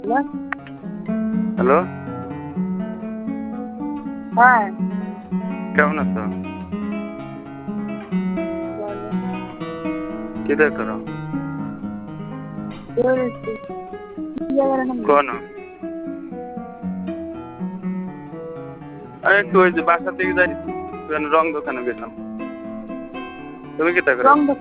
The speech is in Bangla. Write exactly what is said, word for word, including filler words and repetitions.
হ্যালো, হ্যাঁ কেমন আছো? বলো। কি দেখ করো? বেরোচ্ছি। কি জায়গাটার নাম? কোন? আমি একটু ওই যে বাসা থেকে যাই রং দোকানে গেলাম। তুমি কি তা করো? রং দোকান।